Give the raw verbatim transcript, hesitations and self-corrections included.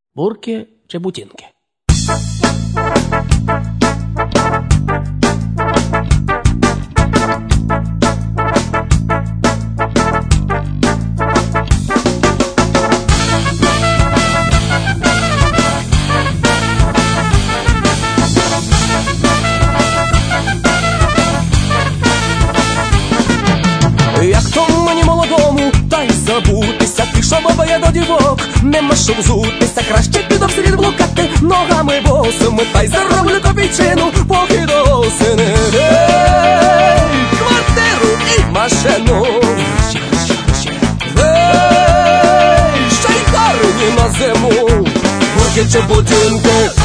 Бурки чи бутінки? Як то мені молодому, та й забутися, пішов баба я до дівок, нема що взутися, краще піду вслід блукати ногами босими, та й зароблю копійчину, поки до осени. Ей, квартиру і машину, ей, ще й гарні на зиму, бурки чи бутінки.